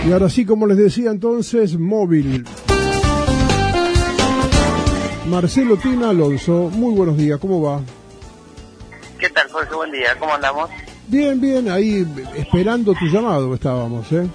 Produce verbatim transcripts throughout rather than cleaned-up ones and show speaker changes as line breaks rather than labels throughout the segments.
Y ahora sí, como les decía entonces, móvil. Marcelo Tina Alonso, muy buenos días, ¿cómo va?
¿Qué tal, Jorge? Buen día, ¿cómo andamos?
Bien, bien, ahí esperando tu llamado estábamos, ¿eh?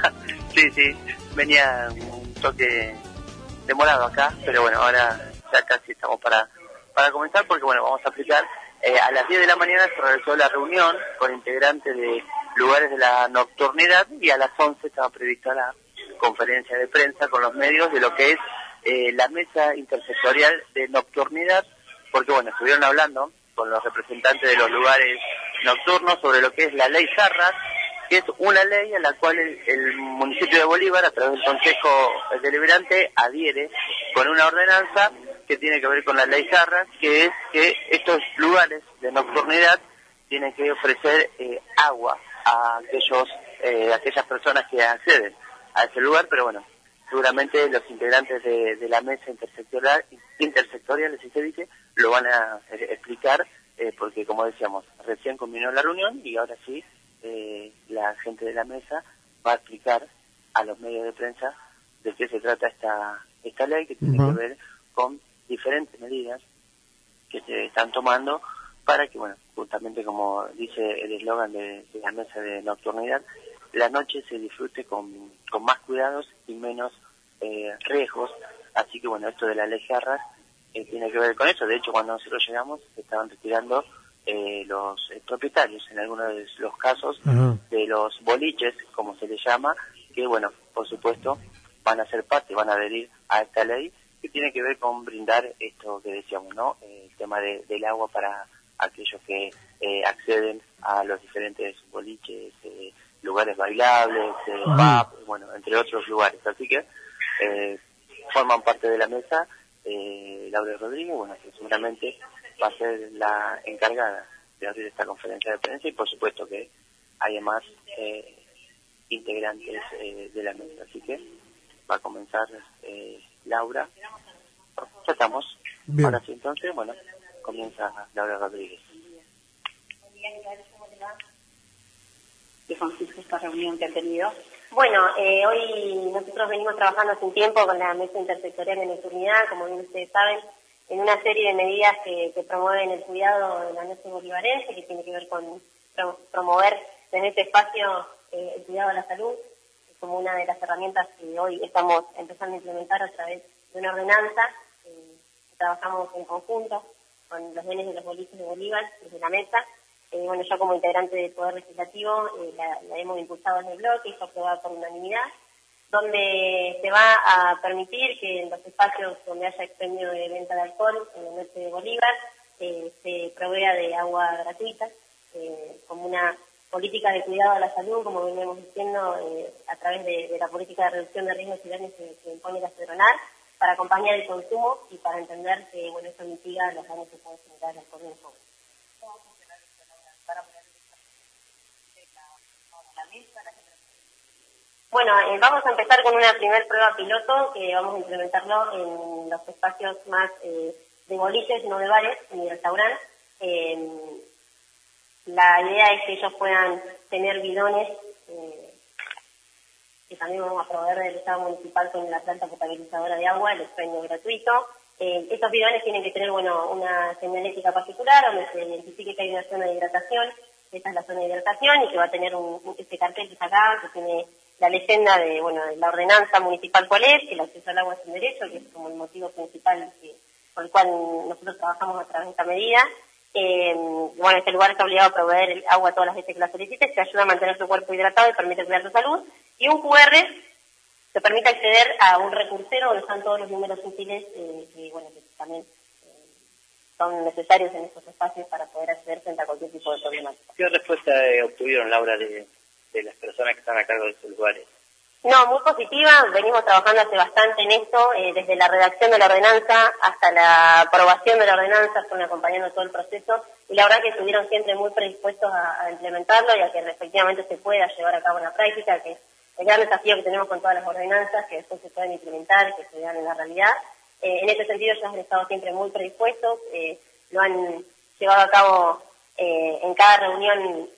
Sí, sí, venía un toque demorado acá, pero bueno, ahora ya casi estamos para, para comenzar, porque bueno, vamos a aplicar. Eh, a las diez de la mañana se realizó la reunión con integrantes de lugares de la nocturnidad y a las once estaba prevista la conferencia de prensa con los medios de lo que es eh, la mesa intersectorial de nocturnidad, porque bueno, estuvieron hablando con los representantes de los lugares nocturnos sobre lo que es la ley Jarras, que es una ley a la cual el, el municipio de Bolívar, a través del Consejo Deliberante, adhiere con una ordenanza que tiene que ver con la ley Jarras, que es que estos lugares de nocturnidad tienen que ofrecer eh, agua a aquellos eh, aquellas personas que acceden a ese lugar, pero bueno, seguramente los integrantes de, de la mesa intersectorial, intersectorial, si se dice, lo van a eh, explicar, eh, porque como decíamos, recién combinó la reunión y ahora sí, eh, la gente de la mesa va a explicar a los medios de prensa de qué se trata esta esta ley, que tiene uh-huh. que ver con diferentes medidas que se están tomando para que, bueno, justamente como dice el eslogan de, de la mesa de nocturnidad, la noche se disfrute con, con más cuidados y menos eh, riesgos. Así que, bueno, esto de la ley Jarras eh, tiene que ver con eso. De hecho, cuando nosotros llegamos, se estaban retirando eh, los eh, propietarios, en algunos de los casos, uh-huh. de los boliches, como se les llama, que, bueno, por supuesto, van a ser parte, van a adherir a esta ley, que tiene que ver con brindar esto que decíamos, ¿no? Eh, el tema de, del agua para aquellos que eh, acceden a los diferentes boliches, eh, lugares bailables, eh, pub, bueno, entre otros lugares. Así que eh, forman parte de la mesa eh, Laura Rodríguez, bueno, que seguramente va a ser la encargada de abrir esta conferencia de prensa y por supuesto que haya más eh, integrantes eh, de la mesa. Así que va a comenzar eh, Laura. Ya estamos. Bien. Ahora sí, entonces, bueno, comienza Laura Rodríguez.
Buen día, ¿cómo te va? ¿Qué consiste esta reunión que han tenido? Bueno, eh, hoy nosotros venimos trabajando hace un tiempo con la mesa intersectorial de nocturnidad, como bien ustedes saben, en una serie de medidas que, que promueven el cuidado de la noche bolivarense, que tiene que ver con pro, promover en este espacio eh, el cuidado de la salud, como una de las herramientas que hoy estamos empezando a implementar a través de una ordenanza. Eh, trabajamos en conjunto con los bienes de los boliches de Bolívar, desde la mesa. Eh, bueno, yo como integrante del Poder Legislativo eh, la, la hemos impulsado desde el bloque y fue aprobada por unanimidad, donde se va a permitir que en los espacios donde haya expendio de venta de alcohol, en el norte de Bolívar, eh, se provea de agua gratuita, eh, como una política de cuidado de la salud, como venimos diciendo, eh, a través de, de la política de reducción de riesgos y daños que, que impone la Cedronar, para acompañar el consumo y para entender que, bueno, eso mitiga los daños que puede generar el alcohol en el joven. ¿Cómo funciona esto, Laura? Para poner la mesa, la gente... Bueno, eh, vamos a empezar con una primer prueba piloto que vamos a implementarlo en los espacios más eh, de boliches, no de bares ni de restaurantes. Eh, La idea es que ellos puedan tener bidones, eh, que también vamos a proveer del Estado municipal con la planta potabilizadora de agua, el expendio gratuito. Eh, estos bidones tienen que tener, bueno, una señalética particular donde se identifique que hay una zona de hidratación, esta es la zona de hidratación, y que va a tener un, este cartel que está acá, que tiene la leyenda de, bueno, de la ordenanza municipal cuál es, que el acceso al agua es un derecho, que es como el motivo principal que, por el cual nosotros trabajamos a través de esta medida. Eh, bueno, este lugar está obligado a proveer el agua a todas las veces que la solicites, que ayuda a mantener tu cuerpo hidratado y permite cuidar tu salud, y un cu erre te permite acceder a un recursero donde están todos los números útiles eh, que, bueno, que también eh, son necesarios en estos espacios para poder acceder frente a cualquier tipo de problemática.
¿Qué respuesta eh, obtuvieron, Laura, de, de las personas que están a cargo de estos lugares?
No, muy positiva, venimos trabajando hace bastante en esto, eh, desde la redacción de la ordenanza hasta la aprobación de la ordenanza, fueron acompañando todo el proceso, y la verdad que estuvieron siempre muy predispuestos a, a implementarlo y a que efectivamente se pueda llevar a cabo en la práctica, que es el gran desafío que tenemos con todas las ordenanzas, que después se pueden implementar, que se vean en la realidad. Eh, en ese sentido ellos han estado siempre muy predispuestos, eh, lo han llevado a cabo eh, en cada reunión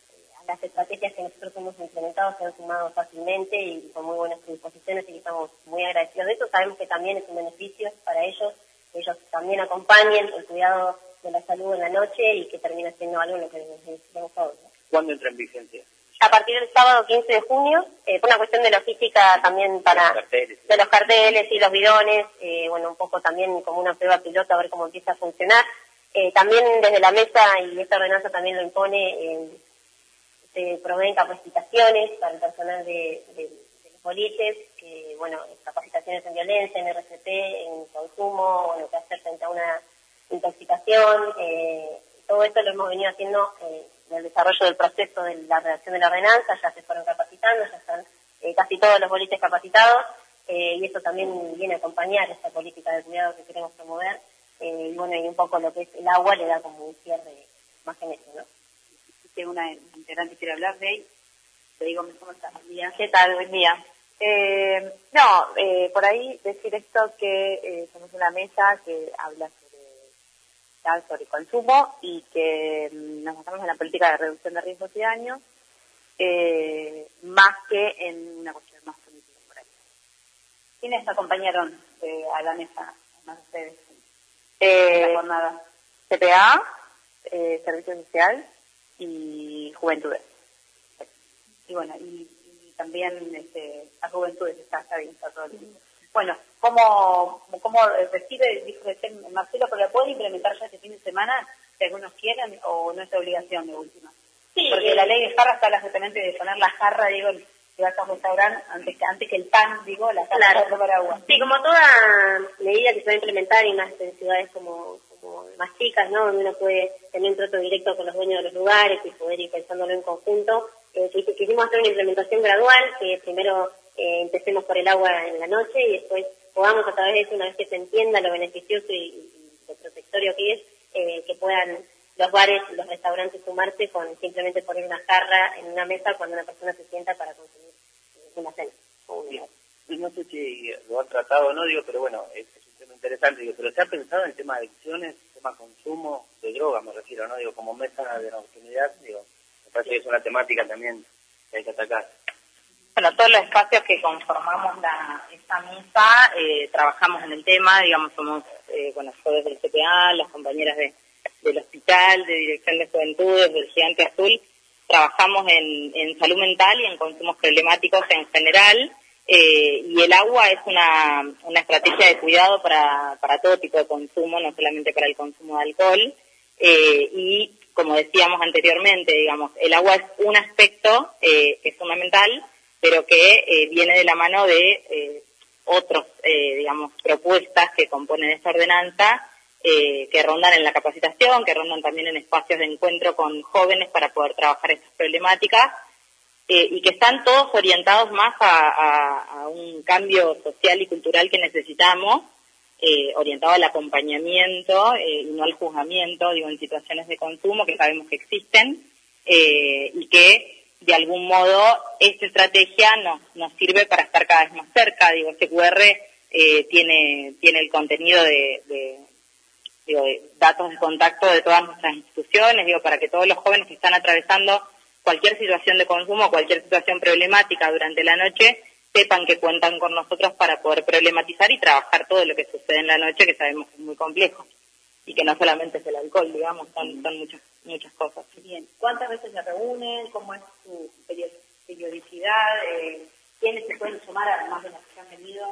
a las estrategias que nosotros hemos implementado se han sumado fácilmente y con muy buenas predisposiciones y estamos muy agradecidos de eso. Sabemos que también es un beneficio para ellos, que ellos también acompañen el cuidado de la salud en la noche y que termine siendo algo en lo que necesitamos todos, ¿no?
¿Cuándo entra en vigencia?
A partir del sábado quince de junio, eh, por una cuestión de logística también para
Los carteles.
de los carteles y los bidones, eh, bueno, un poco también como una prueba piloto a ver cómo empieza a funcionar. Eh, también desde la mesa, y esta ordenanza también lo impone, eh, se proveen capacitaciones para el personal de, de, de los boliches, que, bueno, capacitaciones en violencia, en R C P, en consumo, bueno, qué hacer frente a una intoxicación, eh, todo esto lo hemos venido haciendo eh, en el desarrollo del proceso de la redacción de la ordenanza, ya se fueron capacitando, ya están eh, casi todos los boliches capacitados, eh, y eso también viene a acompañar esta política de cuidado que queremos promover, eh, y bueno, y un poco lo que es el agua le da como un cierre más en eso, ¿no?
Que una integrante quiere hablar de ahí, te digo, ¿cómo estás? Buen día.
¿Qué tal? Buen día. Eh, no, eh, por ahí decir esto que eh, somos una mesa que habla sobre, sobre consumo y que mm, nos basamos en la política de reducción de riesgos y daños, eh, más que en una cuestión más política por ahí.
¿Quiénes acompañaron eh, a la mesa, más ustedes,
Eh,
en la jornada?
C P A, eh, Servicio Social y Juventudes.
Y bueno, y, y también este, a Juventudes está, está bien, está todo listo. Bueno, ¿cómo, cómo recibe, dijo recién Marcelo, pero puede implementar ya este fin de semana, si algunos quieren, o no es de obligación de última?
Sí,
Porque
eh,
la ley de jarra está justamente de poner la jarra, digo, que vas a un restaurante, antes que, antes que el pan, digo, la jarra
Claro.
para tomar agua.
Sí, como toda medida que se va a implementar y más en ciudades como, como más chicas, ¿no? Donde uno puede tener un trato directo con los dueños de los lugares y poder ir pensándolo en conjunto. Eh, quisimos hacer una implementación gradual, que primero eh, empecemos por el agua en la noche y después podamos a través de eso, una vez que se entienda lo beneficioso y, y lo protectorio que es, eh, que puedan los bares y los restaurantes sumarse con simplemente poner una jarra en una mesa cuando una persona se sienta para consumir una cena o un día.
No sé si lo han tratado o no, digo, pero bueno, es, es un tema interesante, digo, pero ¿se ha pensado en el tema de adicciones, el tema de consumo de droga, me refiero, ¿no? Digo, como mesa de la oportunidad, digo, me parece que es una temática también que hay que atacar.
Bueno, todos los espacios que conformamos la, esta mesa, eh, trabajamos en el tema, digamos, somos, eh, bueno, yo desde el C P A, las compañeras de, del hospital, de Dirección de Juventudes, del Gigante Azul, trabajamos en, en salud mental y en consumos problemáticos en general, eh, y el agua es una, una estrategia de cuidado para, para todo tipo de consumo, no solamente para el consumo de alcohol, eh, y como decíamos anteriormente, digamos, el agua es un aspecto eh, que es fundamental, pero que eh, viene de la mano de eh, otros, eh, digamos, propuestas que componen esta ordenanza, eh, que rondan en la capacitación, que rondan también en espacios de encuentro con jóvenes para poder trabajar estas problemáticas, eh, y que están todos orientados más a, a, a un cambio social y cultural que necesitamos, eh, orientado al acompañamiento eh, y no al juzgamiento, digo, en situaciones de consumo que sabemos que existen, eh, y que de algún modo esta estrategia nos, nos sirve para estar cada vez más cerca. Digo, este Q R eh, tiene, tiene el contenido de, de, digo, de datos de contacto de todas nuestras instituciones, digo, para que todos los jóvenes que están atravesando cualquier situación de consumo, cualquier situación problemática durante la noche, sepan que cuentan con nosotros para poder problematizar y trabajar todo lo que sucede en la noche, que sabemos que es muy complejo. Y que no solamente es el alcohol, digamos, son, son muchas muchas cosas.
Bien, ¿cuántas veces se reúnen? ¿Cómo es su periodicidad? Eh, ¿Quiénes se pueden sumar además de las que han venido?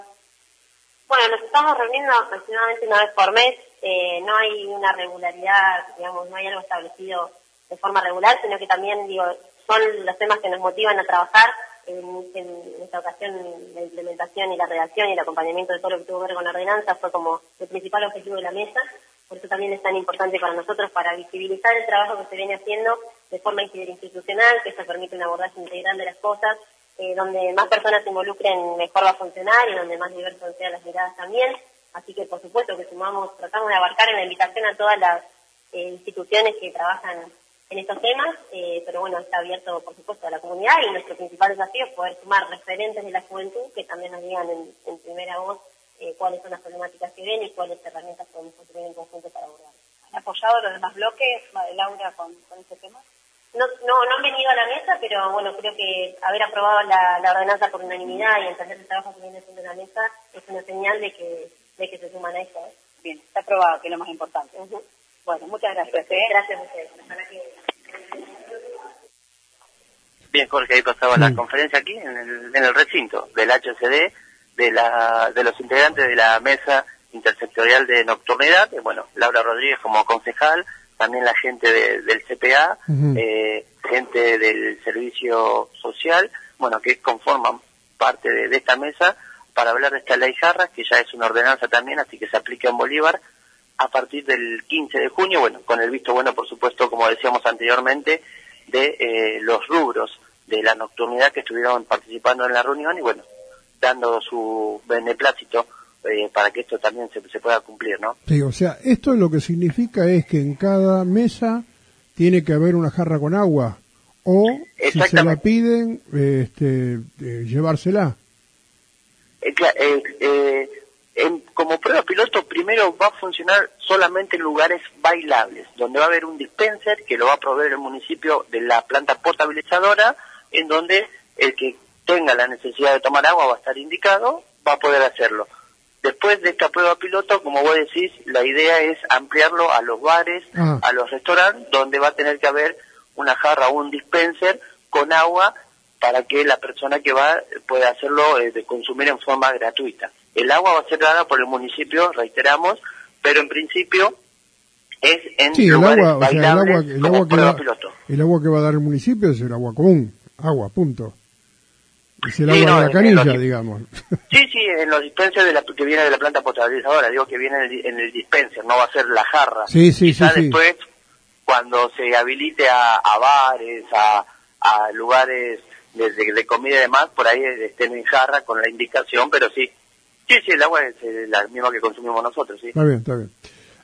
Bueno, nos estamos reuniendo aproximadamente una vez por mes, eh, no hay una regularidad, digamos, no hay algo establecido de forma regular, sino que también, digo, son los temas que nos motivan a trabajar. En, en esta ocasión, la implementación y la redacción y el acompañamiento de todo lo que tuvo que ver con la ordenanza fue como el principal objetivo de la mesa. Por eso también es tan importante para nosotros, para visibilizar el trabajo que se viene haciendo de forma interinstitucional, que eso permite un abordaje integral de las cosas, eh, donde más personas se involucren mejor va a funcionar y donde más diversas sean las miradas también. Así que, por supuesto, que sumamos, tratamos de abarcar en la invitación a todas las eh, instituciones que trabajan en estos temas, eh, pero bueno, está abierto, por supuesto, a la comunidad y nuestro principal desafío es poder sumar referentes de la juventud que también nos digan en, en primera voz eh, cuáles son las problemáticas que ven y cuáles herramientas podemos construir en conjunto para abordar.
¿Han apoyado los demás bloques, Laura, con, con este tema?
No, no, no han venido a la mesa, pero bueno, creo que haber aprobado la, la ordenanza por unanimidad y el taller de trabajo que viene haciendo la mesa es una señal de que, de que se suman a esto. ¿eh?
Bien, está aprobado, que es lo más importante.
Uh-huh.
Bueno, muchas gracias. ¿eh?
Gracias a ustedes.
Bien, Jorge, ahí pasaba sí. la conferencia aquí en el, en el recinto del H C D, de, la, de los integrantes de la mesa intersectorial de nocturnidad, eh, bueno, Laura Rodríguez como concejal, también la gente de, del C P A, uh-huh. eh, gente del servicio social, bueno, que conforman parte de, de esta mesa para hablar de esta ley Jarras, que ya es una ordenanza también, así que se aplica en Bolívar a partir del quince de junio, bueno, con el visto bueno, por supuesto, como decíamos anteriormente, de eh, los rubros de la nocturnidad que estuvieron participando en la reunión y, bueno, dando su beneplácito Eh, para que esto también se, se pueda cumplir, ¿no?
Sí, o sea, esto lo que significa es que en cada mesa tiene que haber una jarra con agua, o si se la piden, este, eh, llevársela.
Eh, eh, eh, en, como prueba piloto, primero va a funcionar solamente en lugares bailables, donde va a haber un dispenser que lo va a proveer el municipio de la planta potabilizadora, en donde el que tenga la necesidad de tomar agua va a estar indicado, va a poder hacerlo. Después de esta prueba piloto, como vos decís, la idea es ampliarlo a los bares, ah. a los restaurantes, donde va a tener que haber una jarra o un dispenser con agua para que la persona que va pueda hacerlo eh, de consumir en forma gratuita. El agua va a ser dada por el municipio, reiteramos, pero en principio es en
sí,
lugares
el agua,
bailables
o sea, el agua, el
como
agua
prueba
va,
piloto.
El agua que va a dar el municipio es el agua común, agua, punto. Es el
sí,
agua
no,
de la canilla,
los,
digamos.
Sí, sí, en los dispensers de la, que viene de la planta potabilizadora, digo que viene en el, en el dispenser, no va a ser la jarra.
Sí, sí,
Quizá
sí.
después,
sí.
cuando se habilite a, a bares, a, a lugares de, de, de comida y demás, por ahí estén en jarra con la indicación, pero sí. Sí, sí, el agua es la misma que consumimos nosotros, sí.
Está bien, está bien.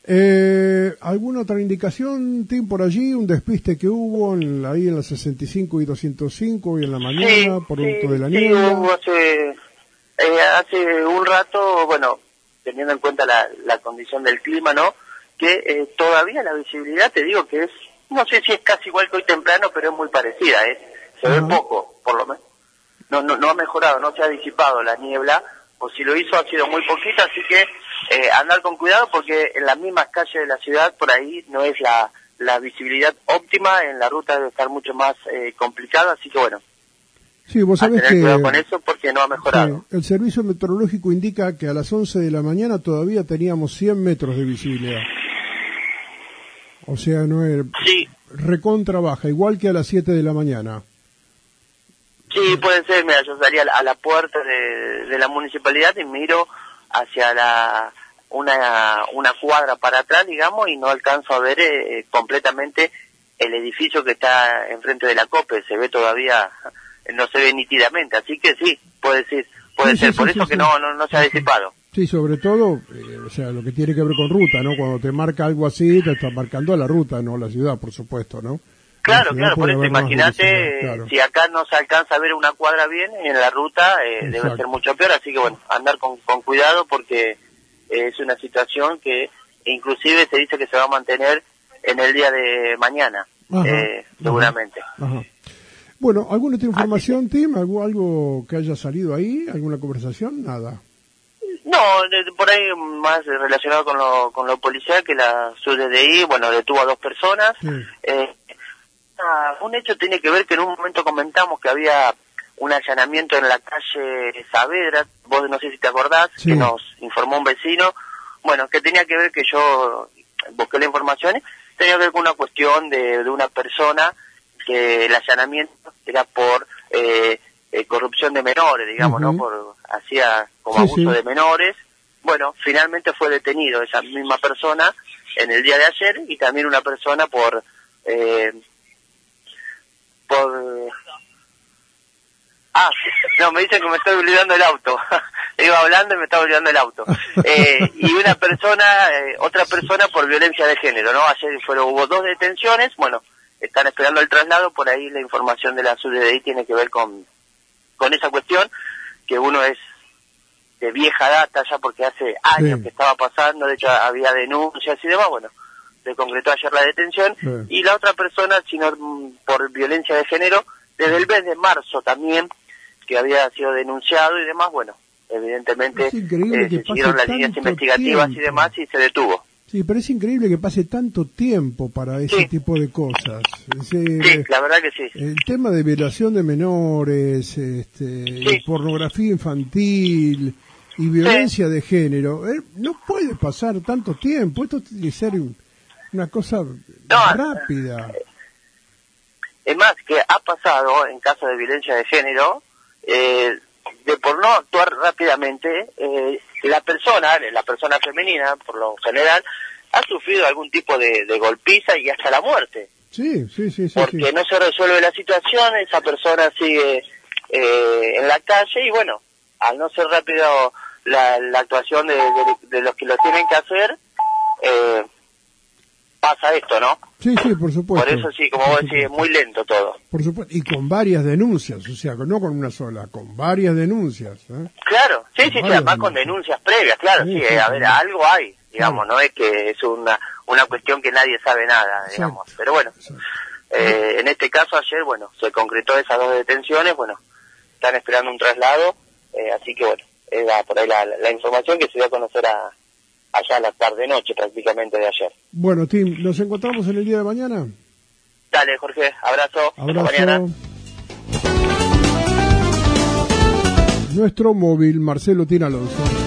Eh, ¿Alguna otra indicación, Tim, por allí? ¿Un despiste que hubo en, ahí en la sesenta y cinco y doscientos cinco hoy en la mañana,
sí,
producto
sí,
de la
sí,
niebla?
Hubo hace, eh, hace un rato, bueno, teniendo en cuenta la, la condición del clima, ¿no? Que eh, todavía la visibilidad, te digo que es, no sé si es casi igual que hoy temprano, pero es muy parecida, ¿eh? Se uh-huh. ve poco, por lo menos. No, no, no ha mejorado, no se ha disipado la niebla, o si lo hizo ha sido muy poquita, así que eh, andar con cuidado porque en las mismas calles de la ciudad por ahí no es la, la visibilidad óptima, en la ruta debe estar mucho más eh, complicada, así que bueno,
sí, vos sabés
a tener
que,
cuidado con eso porque no ha mejorado.
Sí, el servicio meteorológico indica que a las once de la mañana todavía teníamos cien metros de visibilidad. O sea, no es
sí.
recontra baja, igual que a las siete de la mañana.
Sí, puede ser, mira, yo salí a la, a la puerta de, de la municipalidad y miro hacia la una una cuadra para atrás, digamos, y no alcanzo a ver eh, completamente el edificio que está enfrente de la COPE, se ve todavía, no se ve nítidamente, así que sí, puede ser, puede
sí,
ser,
sí,
por
sí,
eso
sí,
que
sí.
no, no no se ha disipado.
Sí, sobre todo, eh, o sea, lo que tiene que ver con ruta, ¿no? Cuando te marca algo así, te está marcando la ruta, no la ciudad, por supuesto, ¿no?
Claro, claro, por eso imagínate, claro. Si acá no se alcanza a ver una cuadra bien, en la ruta eh, debe ser mucho peor, así que bueno, andar con, con cuidado porque eh, es una situación que inclusive se dice que se va a mantener en el día de mañana, ajá, eh, seguramente.
Ajá, ajá. Bueno, ¿alguna otra información, Tim? ¿Algo, ¿Algo que haya salido ahí? ¿Alguna conversación? Nada.
No, de, por ahí más relacionado con lo, con lo policial, que la S U D D I, bueno, detuvo a dos personas. Sí. Eh, Ah, un hecho tiene que ver que en un momento comentamos que había un allanamiento en la calle Saavedra, vos no sé si te acordás, sí. que nos informó un vecino, bueno, que tenía que ver que yo busqué la información, tenía que ver con una cuestión de, de una persona que el allanamiento era por eh, eh, corrupción de menores, digamos, uh-huh. ¿no? Por hacía como sí, abuso sí. de menores. Bueno, finalmente fue detenido esa misma persona en el día de ayer y también una persona por... Eh, por ah no me dicen que me estoy olvidando el auto iba hablando y me estaba olvidando el auto eh, y una persona eh, otra persona por violencia de género, no ayer fueron hubo dos detenciones, bueno, están esperando el traslado, por ahí la información de la S U D D I tiene que ver con con esa cuestión, que uno es de vieja data ya porque hace años sí. que estaba pasando, de hecho había denuncias y demás, bueno, se concretó ayer la detención, sí. Y la otra persona, sino por violencia de género, desde el mes de marzo también, que había sido denunciado y demás, bueno, evidentemente eh, se siguieron las líneas investigativas tiempo. y demás y se detuvo.
Sí, pero es increíble que pase tanto tiempo para ese sí. tipo de cosas. Ese,
sí, la verdad que sí.
El tema de violación de menores, este, sí. pornografía infantil y violencia sí. de género, eh, no puede pasar tanto tiempo. Esto tiene que ser una cosa no, rápida.
Es más, que ha pasado en caso de violencia de género, eh, de por no actuar rápidamente, eh, la persona, la persona femenina, por lo general, ha sufrido algún tipo de, de golpiza y hasta la muerte.
Sí, sí, sí. sí
Porque
sí.
no se resuelve la situación, esa persona sigue eh, en la calle y bueno, al no ser rápido la, la actuación de, de, de los que lo tienen que hacer, eh, pasa esto, ¿no?
Sí, sí, por supuesto.
Por eso sí, como por vos decís, es muy lento todo.
Por supuesto, y con varias denuncias, o sea, no con una sola, con varias denuncias. ¿eh?
Claro, sí, sí, sí, además denuncias. Con denuncias previas, claro, sí, sí, sí eh, a ver, sí. algo hay, digamos, sí. no es que es una una cuestión que nadie sabe nada, digamos, exacto, pero bueno, eh, en este caso ayer, bueno, se concretó esas dos detenciones, bueno, están esperando un traslado, eh, así que bueno, era por ahí la, la información que se dio a conocer a allá a la tarde-noche prácticamente de ayer.
Bueno, Tim, ¿nos encontramos en el día de mañana?
Dale, Jorge, abrazo.
Abrazo.
Hasta mañana.
Nuestro móvil, Marcelo Tina Alonso.